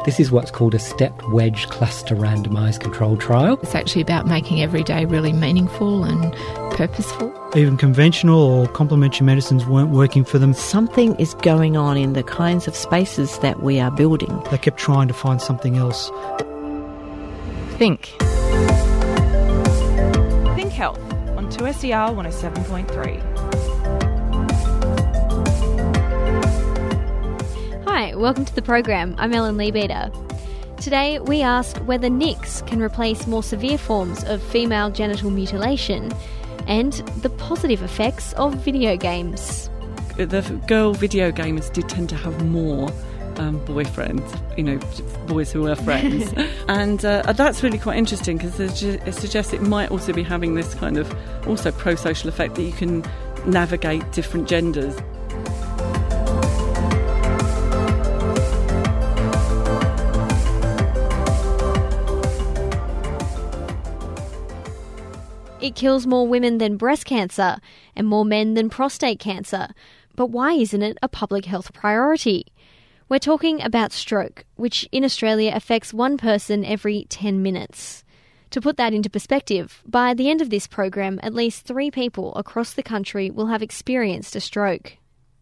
This is what's called a stepped wedge cluster randomised controlled trial. It's actually about making every day really meaningful and purposeful. Even conventional or complementary medicines weren't working for them. Something is going on in the kinds of spaces that we are building. They kept trying to find something else. Think Health on 2SER 107.3. Hi, welcome to the program. I'm Ellen Leabeater. Today we ask whether NICs can replace more severe forms of female genital mutilation and the positive effects of video games. The girl video gamers did tend to have more boyfriends, boys who were friends. And that's really quite interesting because it suggests it might also be having this kind of also pro-social effect that you can navigate different genders. It kills more women than breast cancer and more men than prostate cancer. But why isn't it a public health priority? We're talking about stroke, which in Australia affects one person every 10 minutes. To put that into perspective, by the end of this program, at least 3 people across the country will have experienced a stroke.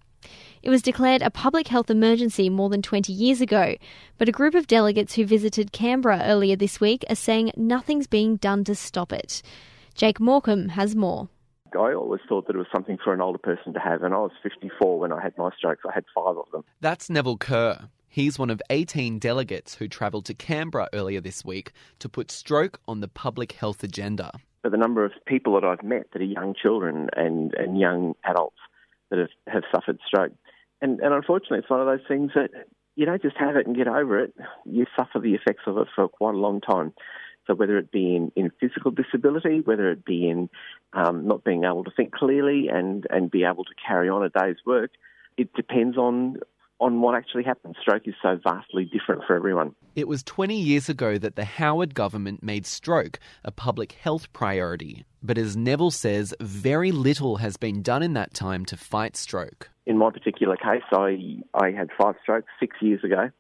It was declared a public health emergency more than 20 years ago, but a group of delegates who visited Canberra earlier this week are saying nothing's being done to stop it. Jake Morecambe has more. I always thought that it was something for an older person to have, and I was 54 when I had my strokes. I had 5 of them. That's Neville Kerr. He's one of 18 delegates who travelled to Canberra earlier this week to put stroke on the public health agenda. But the number of people that I've met that are young children and young adults that have suffered stroke. And unfortunately, it's one of those things that you don't just have it and get over it. You suffer the effects of it for quite a long time. So whether it be in physical disability, whether it be in not being able to think clearly and be able to carry on a day's work, it depends on what actually happens. Stroke is so vastly different for everyone. It was 20 years ago that the Howard government made stroke a public health priority. But as Neville says, very little has been done in that time to fight stroke. In my particular case, I had 5 strokes 6 years ago.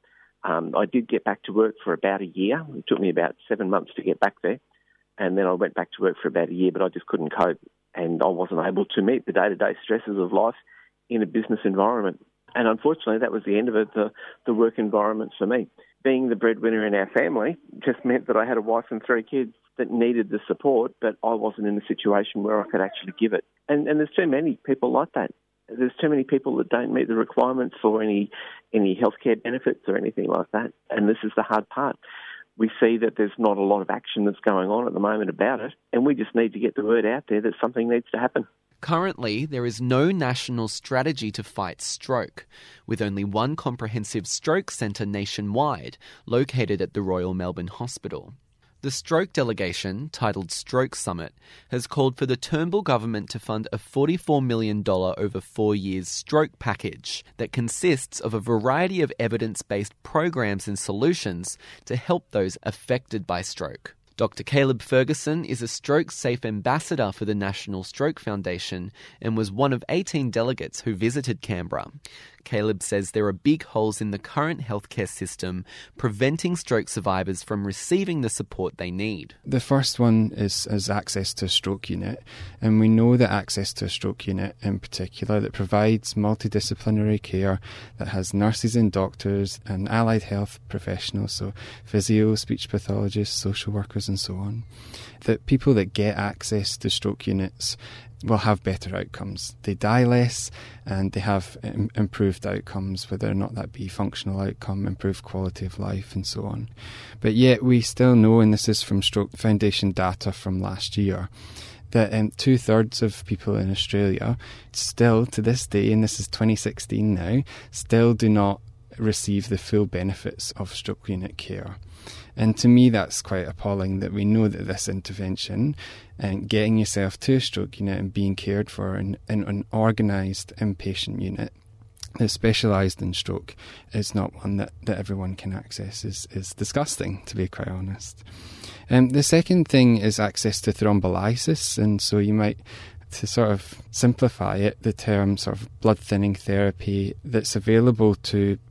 I did get back to work for about a year. It took me about 7 months to get back there. And then I went back to work for about a year, but I just couldn't cope. And I wasn't able to meet the day-to-day stresses of life in a business environment. And unfortunately, that was the end of it, the work environment for me. Being the breadwinner in our family just meant that I had a wife and 3 kids that needed the support, but I wasn't in a situation where I could actually give it. And there's too many people like that. There's too many people that don't meet the requirements for any healthcare benefits or anything like that. And this is the hard part. We see that there's not a lot of action that's going on at the moment about it, and we just need to get the word out there that something needs to happen. Currently, there is no national strategy to fight stroke, with only one comprehensive stroke centre nationwide, located at the Royal Melbourne Hospital. The stroke delegation, titled Stroke Summit, has called for the Turnbull government to fund a $44 million over 4 years stroke package that consists of a variety of evidence-based programs and solutions to help those affected by stroke. Dr. Caleb Ferguson is a Stroke Safe Ambassador for the National Stroke Foundation and was one of 18 delegates who visited Canberra. Caleb says there are big holes in the current healthcare system, preventing stroke survivors from receiving the support they need. The first one is access to a stroke unit, and we know that access to a stroke unit in particular that provides multidisciplinary care, that has nurses and doctors and allied health professionals, so physio, speech pathologists, social workers and so on, that people that get access to stroke units will have better outcomes. They die less and they have improved outcomes, whether or not that be functional outcome, improved quality of life and so on. But yet we still know, and this is from Stroke Foundation data from last year, that 2/3 of people in Australia still to this day, and this is 2016 now, still do not receive the full benefits of stroke unit care. And to me, that's quite appalling that we know that this intervention and getting yourself to a stroke unit and being cared for in an organised inpatient unit that's specialised in stroke is not one that everyone can access is disgusting, to be quite honest. The second thing is access to thrombolysis, and so you might, to sort of simplify it, the term sort of blood thinning therapy that's available to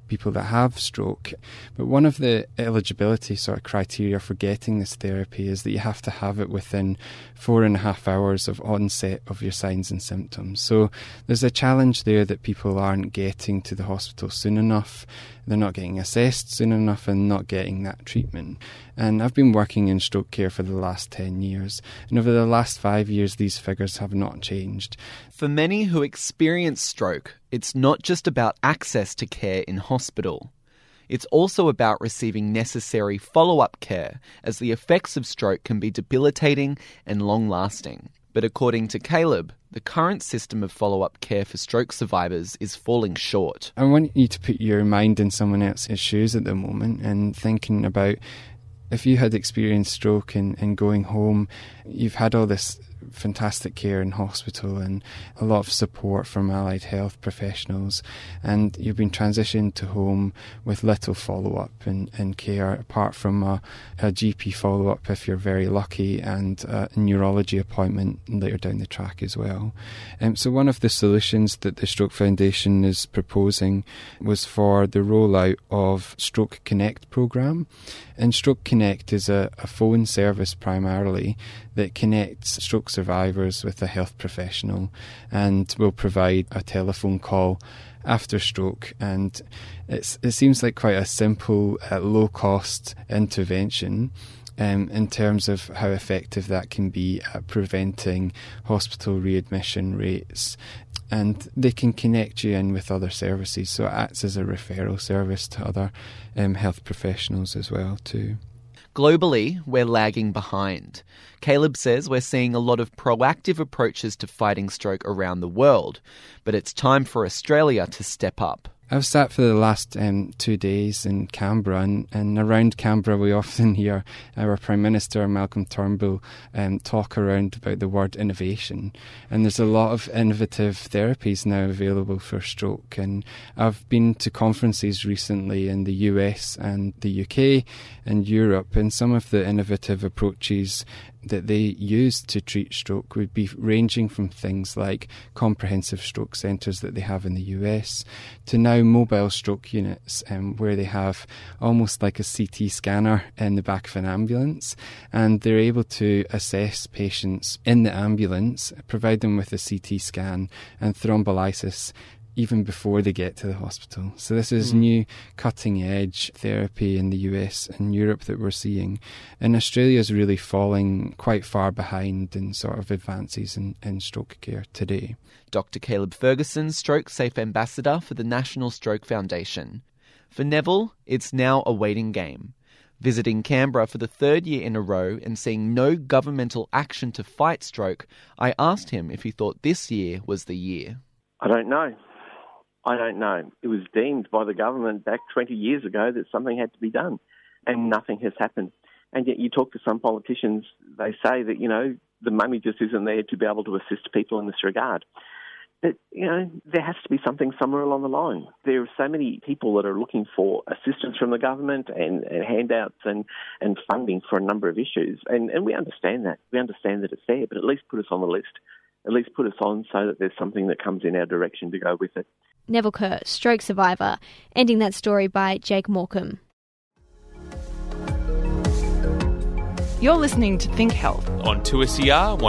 people that have stroke. But one of the eligibility sort of criteria for getting this therapy is that you have to have it within 4.5 hours of onset of your signs and symptoms. So there's a challenge there that people aren't getting to the hospital soon enough. They're not getting assessed soon enough and not getting that treatment. And I've been working in stroke care for the last 10 years. And over the last 5 years, these figures have not changed. For many who experience stroke, it's not just about access to care in hospital. It's also about receiving necessary follow-up care, as the effects of stroke can be debilitating and long-lasting. But according to Caleb, the current system of follow-up care for stroke survivors is falling short. I want you to put your mind in someone else's shoes at the moment and thinking about if you had experienced stroke and going home, you've had all this fantastic care in hospital and a lot of support from allied health professionals, and you've been transitioned to home with little follow-up and care apart from a GP follow-up if you're very lucky, and a neurology appointment later down the track as well. So one of the solutions that the Stroke Foundation is proposing was for the rollout of Stroke Connect programme. And Stroke Connect is a phone service primarily that connects stroke survivors with a health professional and will provide a telephone call after stroke. And it seems like quite a simple, low-cost intervention in terms of how effective that can be at preventing hospital readmission rates. And they can connect you in with other services, so it acts as a referral service to other health professionals as well too. Globally, we're lagging behind. Caleb says we're seeing a lot of proactive approaches to fighting stroke around the world, but it's time for Australia to step up. I've sat for the last 2 days in Canberra, and around Canberra we often hear our Prime Minister, Malcolm Turnbull, talk around about the word innovation. And there's a lot of innovative therapies now available for stroke. And I've been to conferences recently in the US and the UK and Europe, and some of the innovative approaches that they use to treat stroke would be ranging from things like comprehensive stroke centres that they have in the US to now mobile stroke units where they have almost like a CT scanner in the back of an ambulance, and they're able to assess patients in the ambulance, provide them with a CT scan and thrombolysis even before they get to the hospital. So this is new cutting-edge therapy in the US and Europe that we're seeing. And Australia is really falling quite far behind in sort of advances in stroke care today. Dr. Caleb Ferguson, Stroke Safe Ambassador for the National Stroke Foundation. For Neville, it's now a waiting game. Visiting Canberra for the third year in a row and seeing no governmental action to fight stroke, I asked him if he thought this year was the year. I don't know. It was deemed by the government back 20 years ago that something had to be done, and nothing has happened. And yet you talk to some politicians, they say that, the money just isn't there to be able to assist people in this regard. But, there has to be something somewhere along the line. There are so many people that are looking for assistance from the government and handouts and funding for a number of issues. And we understand that. We understand that it's there, but at least put us on the list. At least put us on so that there's something that comes in our direction to go with it. Neville Kerr, stroke survivor, ending that story by Jake Morecambe. You're listening to Think Health on 2SER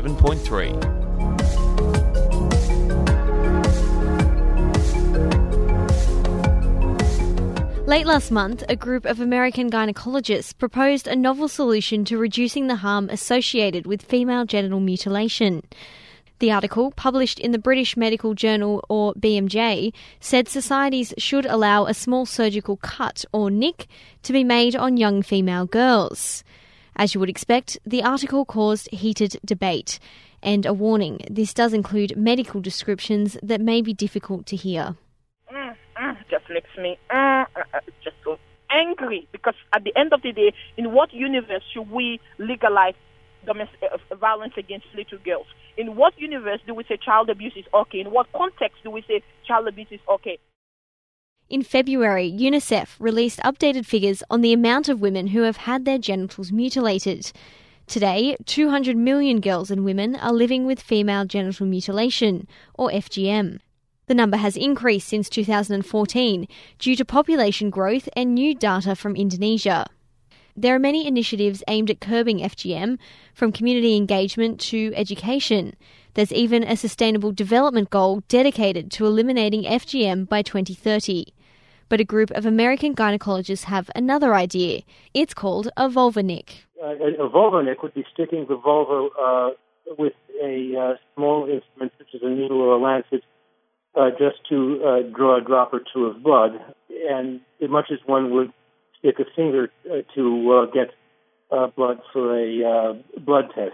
107.3. Late last month, a group of American gynecologists proposed a novel solution to reducing the harm associated with female genital mutilation. The article, published in the British Medical Journal, or BMJ, said societies should allow a small surgical cut, or nick, to be made on young female girls. As you would expect, the article caused heated debate. And a warning, this does include medical descriptions that may be difficult to hear. Just makes me just so angry, because at the end of the day, in what universe should we legalize domestic violence against little girls? In what universe do we say child abuse is okay? In what context do we say child abuse is okay? In February, UNICEF released updated figures on the amount of women who have had their genitals mutilated. Today, 200 million girls and women are living with female genital mutilation, or FGM. The number has increased since 2014 due to population growth and new data from Indonesia. There are many initiatives aimed at curbing FGM, from community engagement to education. There's even a sustainable development goal dedicated to eliminating FGM by 2030. But a group of American gynecologists have another idea. It's called a vulva nick. A vulva nick would be sticking the vulva with a small instrument such as a needle or a lancet just to draw a drop or two of blood, and as much as one would stick a finger to get blood for a blood test,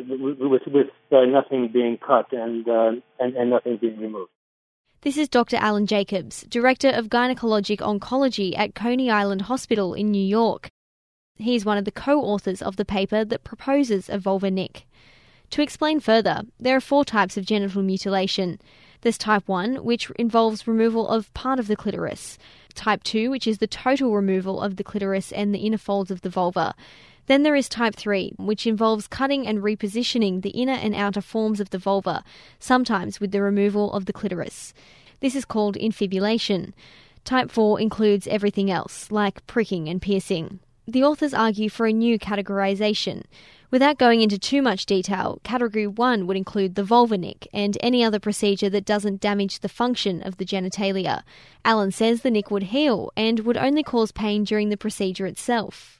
with nothing being cut and nothing being removed. This is Dr. Alan Jacobs, Director of Gynecologic Oncology at Coney Island Hospital in New York. He's one of the co-authors of the paper that proposes a vulva nick. To explain further, there are 4 types of genital mutilation. There's type 1, which involves removal of part of the clitoris. Type 2, which is the total removal of the clitoris and the inner folds of the vulva. Then there is type 3, which involves cutting and repositioning the inner and outer forms of the vulva, sometimes with the removal of the clitoris. This is called infibulation. Type 4 includes everything else, like pricking and piercing. The authors argue for a new categorization. Without going into too much detail, Category 1 would include the vulva nick and any other procedure that doesn't damage the function of the genitalia. Alan says the nick would heal and would only cause pain during the procedure itself.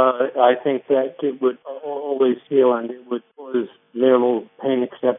I think that it would always heal and it would cause minimal pain except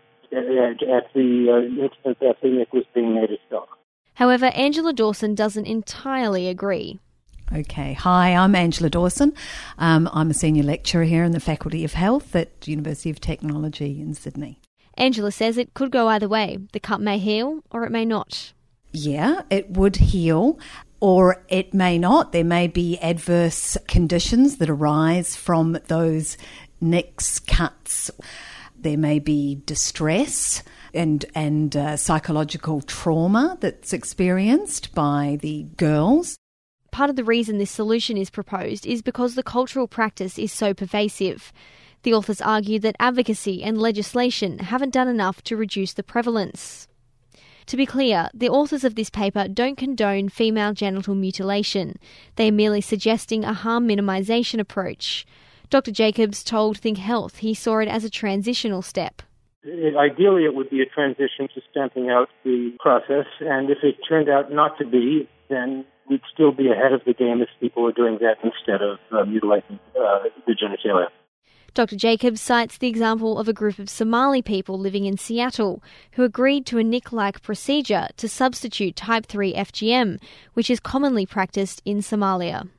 at the instant that the nick was being made itself. However, Angela Dawson doesn't entirely agree. Okay, hi, I'm Angela Dawson. I'm a senior lecturer here in the Faculty of Health at University of Technology in Sydney. Angela says it could go either way. The cut may heal or it may not. Yeah, it would heal or it may not. There may be adverse conditions that arise from those nicks, cuts. There may be distress and psychological trauma that's experienced by the girls. Part of the reason this solution is proposed is because the cultural practice is so pervasive. The authors argue that advocacy and legislation haven't done enough to reduce the prevalence. To be clear, the authors of this paper don't condone female genital mutilation. They are merely suggesting a harm minimisation approach. Dr. Jacobs told Think Health he saw it as a transitional step. Ideally, it would be a transition to stamping out the process, and if it turned out not to be, then we'd still be ahead of the game if people were doing that instead of mutilating the genitalia. Dr. Jacobs cites the example of a group of Somali people living in Seattle who agreed to a nick-like procedure to substitute type 3 FGM, which is commonly practiced in Somalia.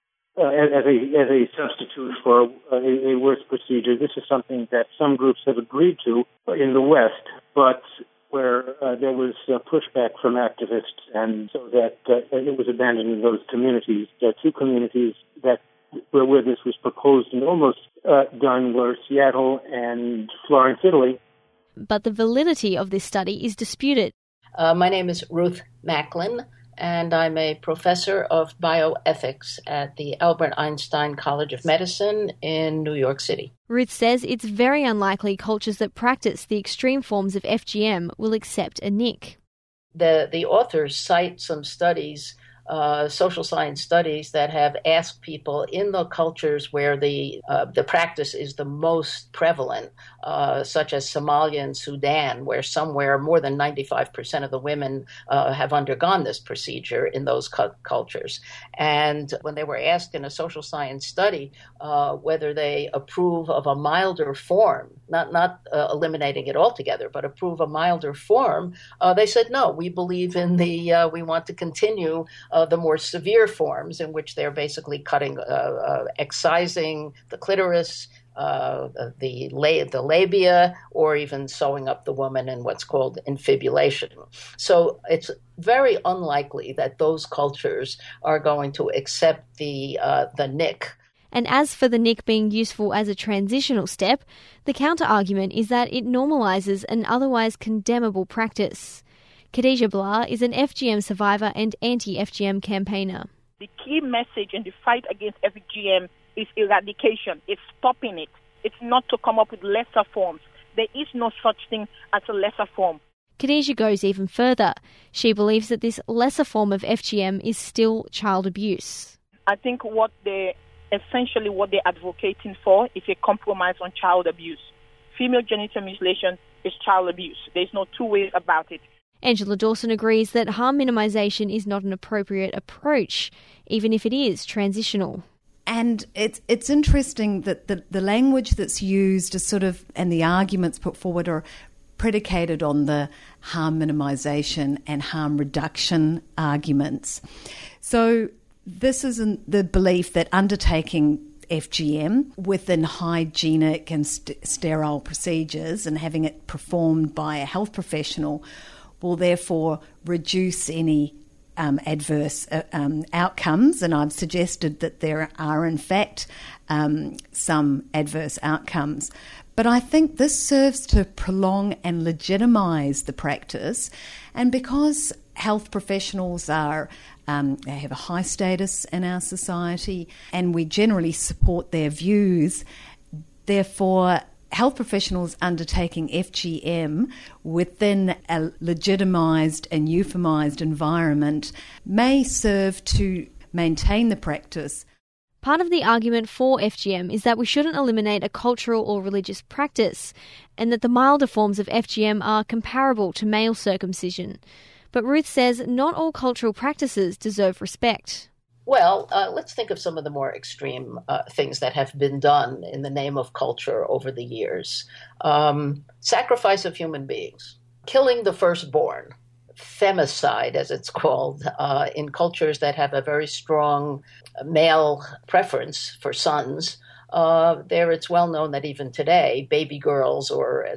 As a substitute for a worse procedure, this is something that some groups have agreed to in the West, but where there was pushback from activists, and so that it was abandoned in those communities. The 2 communities that where this was proposed and almost done were Seattle and Florence, Italy. But the validity of this study is disputed. My name is Ruth Macklin, and I'm a professor of bioethics at the Albert Einstein College of Medicine in New York City. Ruth says it's very unlikely cultures that practice the extreme forms of FGM will accept a nick. The authors cite some studies, social science studies, that have asked people in the cultures where the practice is the most prevalent, such as Somalia and Sudan, where somewhere more than 95% of the women have undergone this procedure in those cultures. And when they were asked in a social science study whether they approve of a milder form, not eliminating it altogether, but approve a milder form, they said no. We believe in we want to continue the more severe forms, in which they're basically cutting, excising the clitoris, the labia, or even sewing up the woman in what's called infibulation. So it's very unlikely that those cultures are going to accept the nick. And as for the nick being useful as a transitional step, the counter-argument is that it normalises an otherwise condemnable practice. Khadija Blah is an FGM survivor and anti-FGM campaigner. The key message in the fight against FGM is eradication. It's stopping it. It's not to come up with lesser forms. There is no such thing as a lesser form. Khadija goes even further. She believes that this lesser form of FGM is still child abuse. I think what they're advocating for is a compromise on child abuse. Female genital mutilation is child abuse. There's no two ways about it. Angela Dawson agrees that harm minimisation is not an appropriate approach, even if it is transitional. And it's interesting that the language that's used is sort of, and the arguments put forward are predicated on the harm minimisation and harm reduction arguments. So this is the belief that undertaking FGM within hygienic and sterile procedures and having it performed by a health professional will therefore reduce any adverse outcomes. And I've suggested that there are, in fact, some adverse outcomes. But I think this serves to prolong and legitimise the practice. And because health professionals are they have a high status in our society and we generally support their views, therefore health professionals undertaking FGM within a legitimised and euphemised environment may serve to maintain the practice. Part of the argument for FGM is that we shouldn't eliminate a cultural or religious practice, and that the milder forms of FGM are comparable to male circumcision. But Ruth says not all cultural practices deserve respect. Well, let's think of some of the more extreme things that have been done in the name of culture over the years. Sacrifice of human beings, killing the firstborn, femicide, as it's called, in cultures that have a very strong male preference for sons. There it's well known that even today, baby girls, or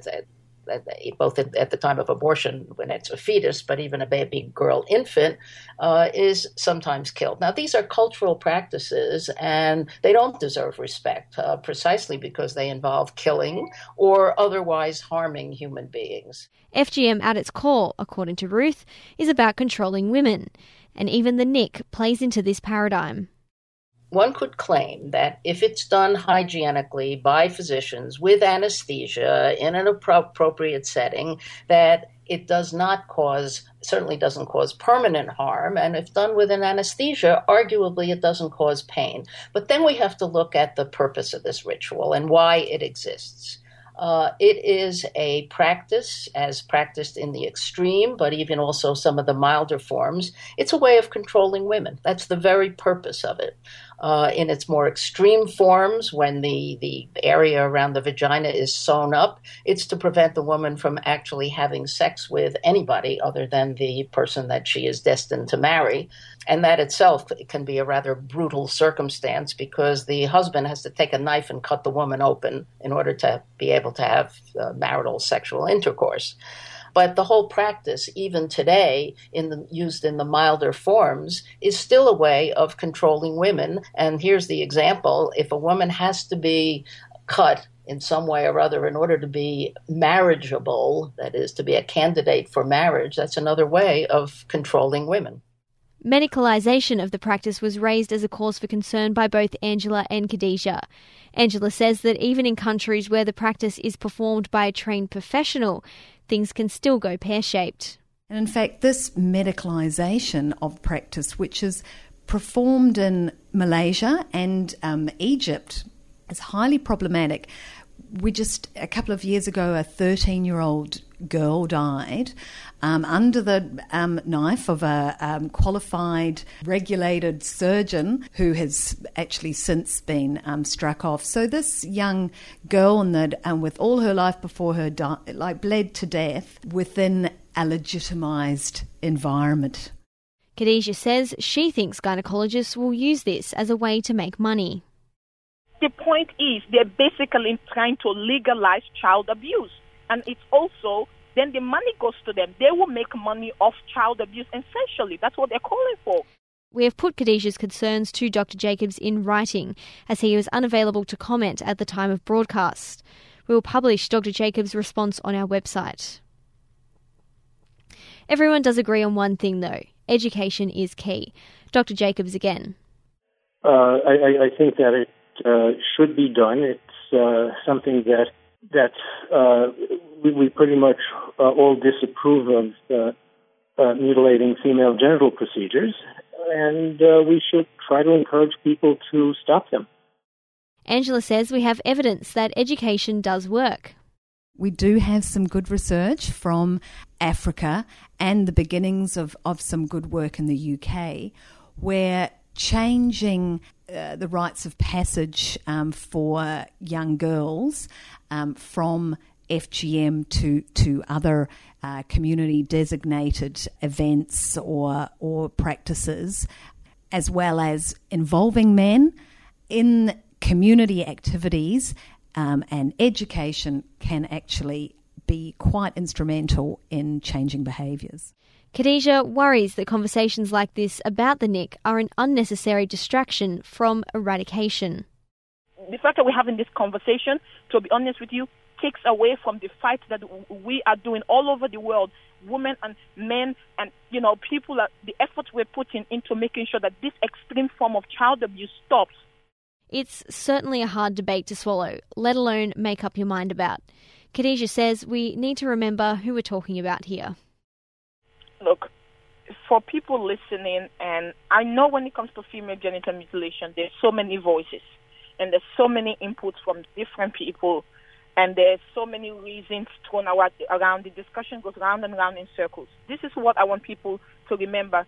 both at the time of abortion when it's a fetus, but even a baby girl infant, is sometimes killed. Now, these are cultural practices, and they don't deserve respect precisely because they involve killing or otherwise harming human beings. FGM at its core, according to Ruth, is about controlling women, and even the NIC plays into this paradigm. One could claim that if it's done hygienically by physicians with anesthesia in an appropriate setting, that it certainly doesn't cause permanent harm. And if done with an anesthesia, arguably it doesn't cause pain. But then we have to look at the purpose of this ritual and why it exists. It is a practice, as practiced in the extreme, but even also some of the milder forms. It's a way of controlling women. That's the very purpose of it. In its more extreme forms, when the area around the vagina is sewn up, it's to prevent the woman from actually having sex with anybody other than the person that she is destined to marry. And that itself can be a rather brutal circumstance because the husband has to take a knife and cut the woman open in order to be able to have marital sexual intercourse. But the whole practice, even today, used in the milder forms, is still a way of controlling women. And here's the example. If a woman has to be cut in some way or other in order to be marriageable, that is, to be a candidate for marriage, that's another way of controlling women. Medicalisation of the practice was raised as a cause for concern by both Angela and Khadija. Angela says that even in countries where the practice is performed by a trained professional, things can still go pear-shaped. And in fact, this medicalisation of practice, which is performed in Malaysia and Egypt, is highly problematic. A couple of years ago, a 13-year-old girl died under the knife of a qualified, regulated surgeon who has actually since been struck off. So this young girl, with all her life before her, bled to death within a legitimised environment. Khadija says she thinks gynecologists will use this as a way to make money. The point is they're basically trying to legalize child abuse. And it's also, then the money goes to them. They will make money off child abuse, essentially. That's what they're calling for. We have put Khadija's concerns to Dr. Jacobs in writing, as he was unavailable to comment at the time of broadcast. We will publish Dr. Jacobs' response on our website. Everyone does agree on one thing, though. Education is key. Dr. Jacobs again. I think that it should be done. It's something that that we pretty much all disapprove of mutilating female genital procedures, and we should try to encourage people to stop them. Angela says we have evidence that education does work. We do have some good research from Africa and the beginnings of some good work in the UK, where changing the rites of passage for young girls from FGM to other community-designated events or practices, as well as involving men in community activities and education, can actually be quite instrumental in changing behaviours. Khadija worries that conversations like this about the NIC are an unnecessary distraction from eradication. The fact that we're having this conversation, to be honest with you, takes away from the fight that we are doing all over the world, women and men and, people, the efforts we're putting into making sure that this extreme form of child abuse stops. It's certainly a hard debate to swallow, let alone make up your mind about. Khadija says we need to remember who we're talking about here. Look, for people listening, and I know when it comes to female genital mutilation, there's so many voices and there's so many inputs from different people, and there's so many reasons thrown around. The discussion goes round and round in circles. This is what I want people to remember,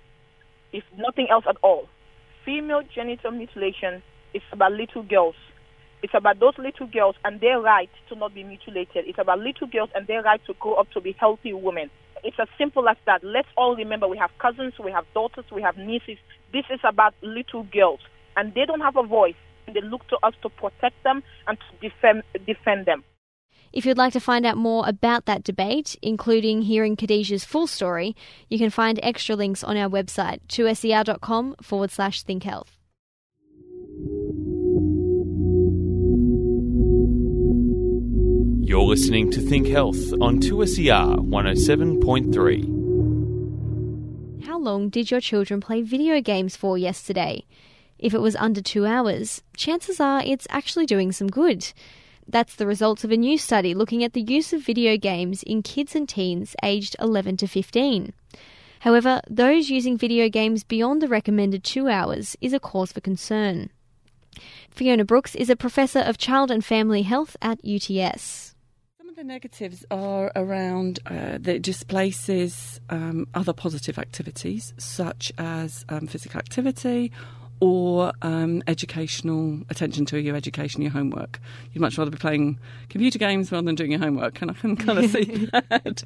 if nothing else at all. Female genital mutilation is about little girls. It's about those little girls and their right to not be mutilated. It's about little girls and their right to grow up to be healthy women. It's as simple as that. Let's all remember we have cousins, we have daughters, we have nieces. This is about little girls, and they don't have a voice. And they look to us to protect them and to defend them. If you'd like to find out more about that debate, including hearing Khadija's full story, you can find extra links on our website, 2ser.com/thinkhealth. You're listening to Think Health on 2SER 107.3. How long did your children play video games for yesterday? If it was under 2 hours, chances are it's actually doing some good. That's the results of a new study looking at the use of video games in kids and teens aged 11 to 15. However, those using video games beyond the recommended 2 hours is a cause for concern. Fiona Brooks is a professor of child and family health at UTS. The negatives are around that it displaces other positive activities, such as physical activity or educational attention to your education, your homework. You'd much rather be playing computer games rather than doing your homework, and I can kind of see that.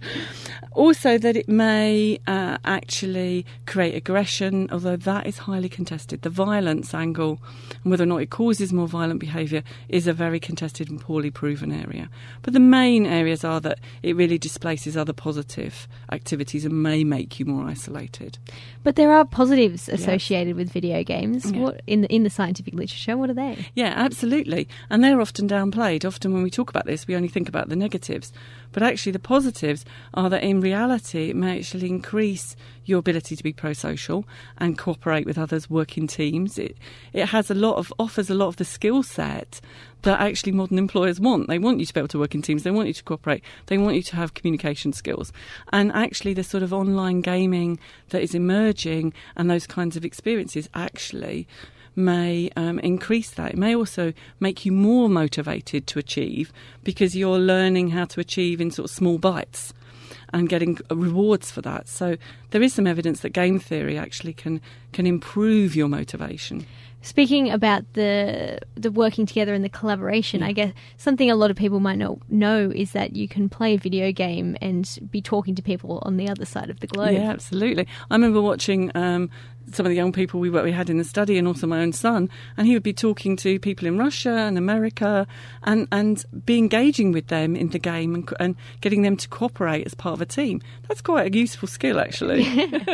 Also, that it may actually create aggression, although that is highly contested. The violence angle and whether or not it causes more violent behaviour is a very contested and poorly proven area. But the main areas are that it really displaces other positive activities and may make you more isolated. But there are positives associated with video games. Yeah. What, in the scientific literature, what are they? Yeah, absolutely. And they're often downplayed. Often when we talk about this, we only think about the negatives. But actually the positives are that in reality it may actually increase your ability to be pro-social and cooperate with others, work in teams. It has offers a lot of the skill set that actually modern employers want. They want you to be able to work in teams. They want you to cooperate. They want you to have communication skills. And actually the sort of online gaming that is emerging and those kinds of experiences actually may increase that. It may also make you more motivated to achieve because you're learning how to achieve in sort of small bites and getting rewards for that. So there is some evidence that game theory actually can improve your motivation. Speaking about the working together and the collaboration, I guess something a lot of people might not know is that you can play a video game and be talking to people on the other side of the globe. Yeah, absolutely. I remember watching some of the young people we had in the study, and also my own son, and he would be talking to people in Russia and America and be engaging with them in the game and getting them to cooperate as part of a team. That's quite a useful skill, actually.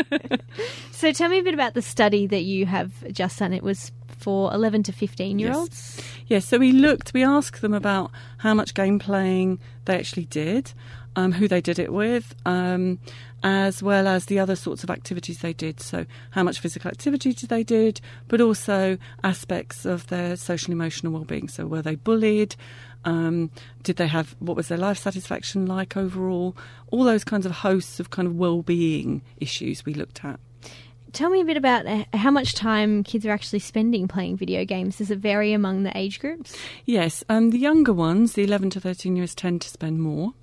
So tell me a bit about the study that you have just done. It was for 11 to 15-year-olds? Yes, so we asked them about how much game playing they actually did, who they did it with, as well as the other sorts of activities they did. So how much physical activity they did, but also aspects of their social emotional well-being. So were they bullied? Did they have, what was their life satisfaction like overall? All those kinds of hosts of kind of well-being issues we looked at. Tell me a bit about how much time kids are actually spending playing video games. Does it vary among the age groups? Yes, the younger ones, the 11 to 13 years, tend to spend more.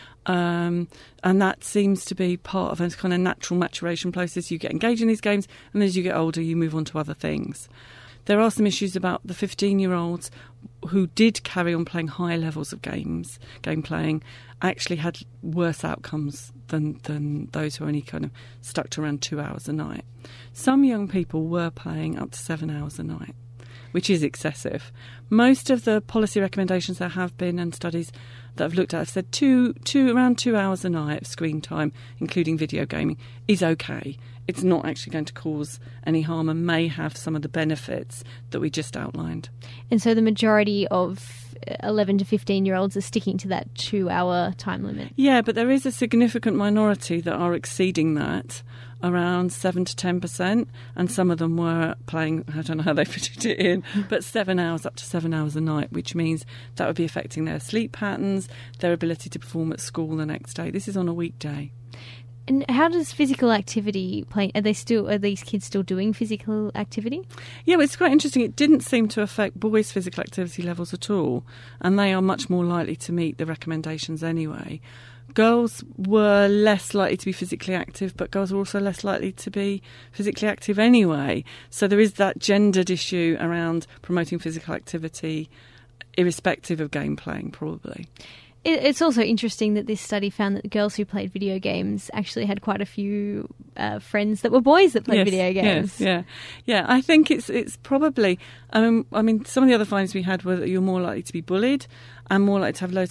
And that seems to be part of a kind of natural maturation process. You get engaged in these games, and as you get older, you move on to other things. There are some issues about the 15-year-olds who did carry on playing high levels of game playing, actually had worse outcomes than those who only kind of stuck to around 2 hours a night. Some young people were playing up to 7 hours a night, which is excessive. Most of the policy recommendations there have been and studies that I've looked at have said around 2 hours a night of screen time, including video gaming, is okay. It's not actually going to cause any harm and may have some of the benefits that we just outlined. And so the majority of 11 to 15-year-olds are sticking to that 2-hour time limit? Yeah, but there is a significant minority that are exceeding that, around 7 to 10%, and some of them were playing, I don't know how they fitted it in, but 7 hours, up to 7 hours a night, which means that would be affecting their sleep patterns, their ability to perform at school the next day. This is on a weekday. And how does physical activity play? Are these kids still doing physical activity? Yeah, well, it's quite interesting. It didn't seem to affect boys' physical activity levels at all, and they are much more likely to meet the recommendations anyway. Girls were less likely to be physically active, but girls were also less likely to be physically active anyway. So there is that gendered issue around promoting physical activity, irrespective of game playing, probably. It's also interesting that this study found that girls who played video games actually had quite a few friends that were boys that played video games. Yes, yeah. I think it's probably. I mean, some of the other findings we had were that you're more likely to be bullied and more likely to have low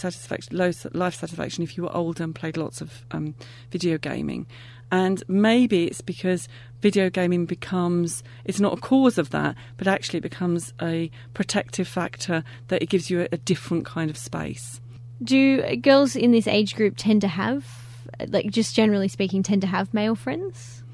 life satisfaction if you were older and played lots of video gaming. And maybe it's because video gaming it's not a cause of that, but actually it becomes a protective factor that it gives you a different kind of space. Do girls in this age group tend to have, just generally speaking, male friends?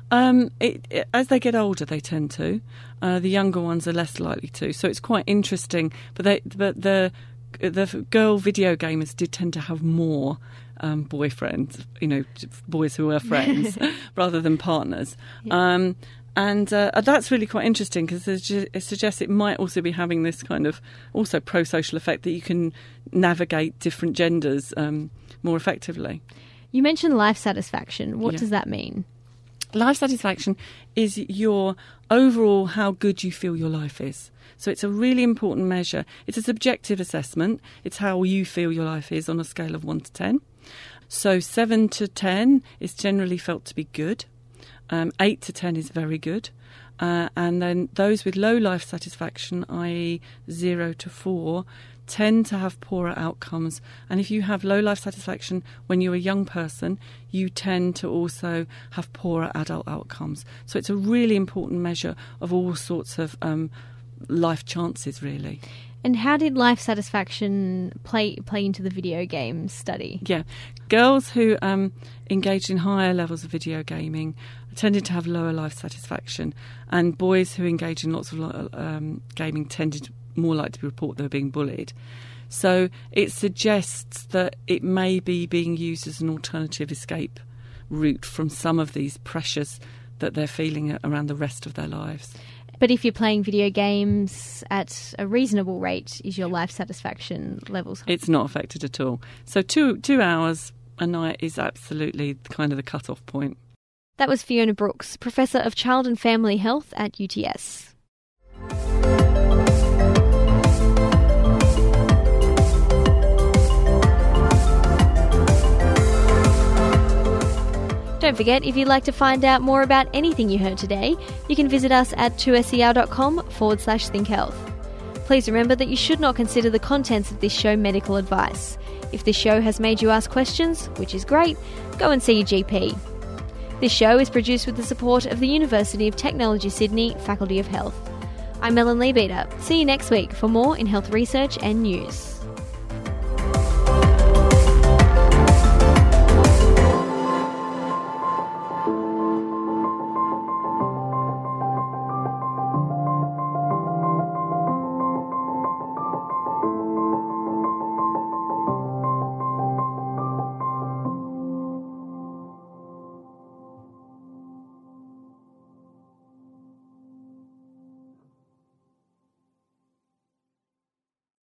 As they get older, they tend to. The younger ones are less likely to. So it's quite interesting. But the girl video gamers did tend to have more boyfriends, boys who were friends rather than partners. Yeah. And that's really quite interesting because it suggests it might also be having this kind of also pro-social effect that you can navigate different genders more effectively. You mentioned life satisfaction. What does that mean? Life satisfaction is your overall how good you feel your life is. So it's a really important measure. It's a subjective assessment. It's how you feel your life is on a scale of 1 to 10. So 7 to 10 is generally felt to be good. 8 to 10 is very good. And then those with low life satisfaction, i.e. 0 to 4, tend to have poorer outcomes. And if you have low life satisfaction when you're a young person, you tend to also have poorer adult outcomes. So it's a really important measure of all sorts of life chances, really. And how did life satisfaction play into the video game study? Yeah, girls who engaged in higher levels of video gaming tended to have lower life satisfaction, and boys who engaged in lots of gaming tended more likely to report they were being bullied. So it suggests that it may be being used as an alternative escape route from some of these pressures that they're feeling around the rest of their lives. But if you're playing video games at a reasonable rate, is your life satisfaction levels high? It's not affected at all. So 2 hours a night is absolutely kind of the cut-off point. That was Fiona Brooks, Professor of Child and Family Health at UTS. Don't forget, if you'd like to find out more about anything you heard today, you can visit us at 2ser.com/thinkhealth. Please remember that you should not consider the contents of this show medical advice. If this show has made you ask questions, which is great, go and see your GP. This show is produced with the support of the University of Technology Sydney Faculty of Health. I'm Ellen Leabeater. See you next week for more in health research and news.